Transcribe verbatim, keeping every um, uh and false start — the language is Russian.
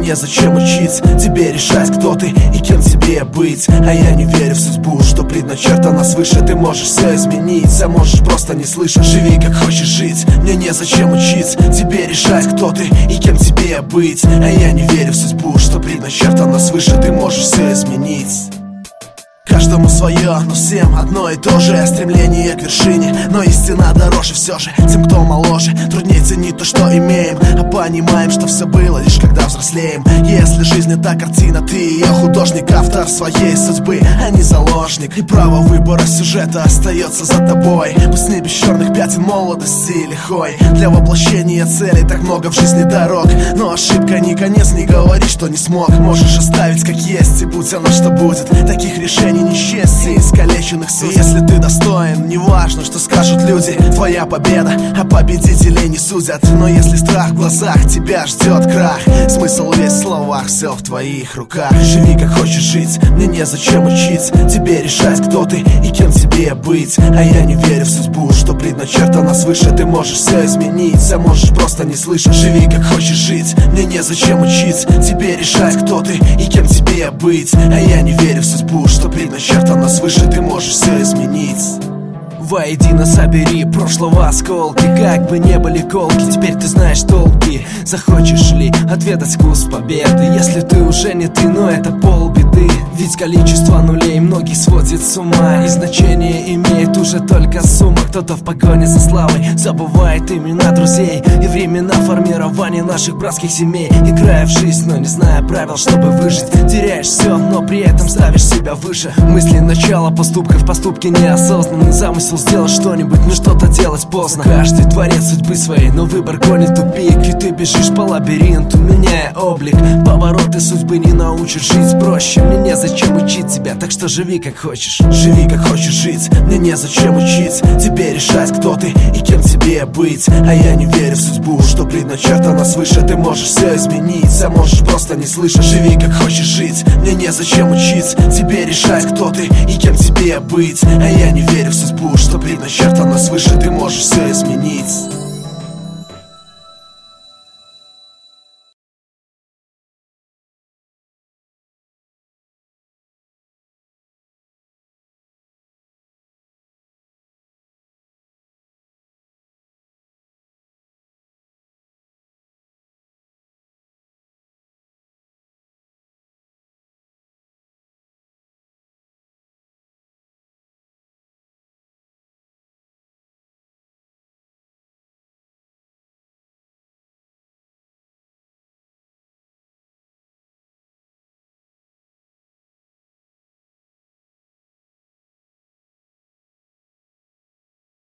незачем учить тебе решать, кто ты и кем тебе быть. А я не верю в судьбу, что предначертано свыше. Ты можешь все изменить, а можешь просто не слышать. Живи как хочешь жить, мне незачем учить тебе решать, кто ты и кем тебе быть. А я не верю в судьбу, что предначертано свыше. Ты можешь все изменить. Каждому свое, но всем одно и то же стремление к вершине, но истина дороже все же тем, кто моложе. Труднее ценить то, что имеем, а понимаем, что все было лишь когда взрослеем. Если жизнь это картина, ты ее художник, автор своей судьбы, а не заложник. И право выбора сюжета остается за тобой. Пусть не без черных пятен молодости лихой. Для воплощения целей так много в жизни дорог, но ошибка не конец, не говори, что не смог. Можешь оставить как есть, и будь оно что будет. Таких решений несчастья, искалеченных судеб. Если ты достоин, неважно, что скажут люди, твоя победа, а победителей не судят. Но если страх в глазах, тебя ждет крах. Смысл весь в словах, все в твоих руках. Живи как хочешь жить, мне незачем учить тебе решать, кто ты и кем тебе быть. А я не верю в судьбу, что предначертано свыше. Ты можешь все изменить, а можешь просто не слышать. Живи как хочешь жить, мне незачем учить тебе решать, кто ты и кем тебе быть. А я не верю в судьбу, что предначертано свыше. Ты можешь все изменить. Воедино собери прошлого осколки, как бы не были колки, теперь ты знаешь толки. Захочешь ли отведать вкус победы, если ты уже не ты, но это полбеды. Ведь количество нулей многих сводит с ума, и значение имеет уже только сумма. Кто-то в погоне за славой забывает имена друзей и времена формирования наших братских семей. Играя в жизнь, но не зная правил, чтобы выжить, теряешь все, но при этом ставишь себя выше. Мысли начала поступков, поступки неосознанный замысел сделать что-нибудь, но что-то делать поздно. Каждый творец судьбы своей, но выбор гонит тупик, и ты бежишь по лабиринту, меняя облик. Повороты судьбы не научат жить проще. Мне незачем учить тебя, так что живи как хочешь. Живи как хочешь жить, мне незачем учить тебе решать, кто ты и кем тебе быть. А я не верю в судьбу, что предначертано свыше. Ты можешь все изменить, а можешь просто не слышать. Живи как хочешь жить, мне незачем учить тебе решать, кто ты и кем тебе быть. А я не верю в судьбу, что предначертано свыше. Ты можешь все изменить.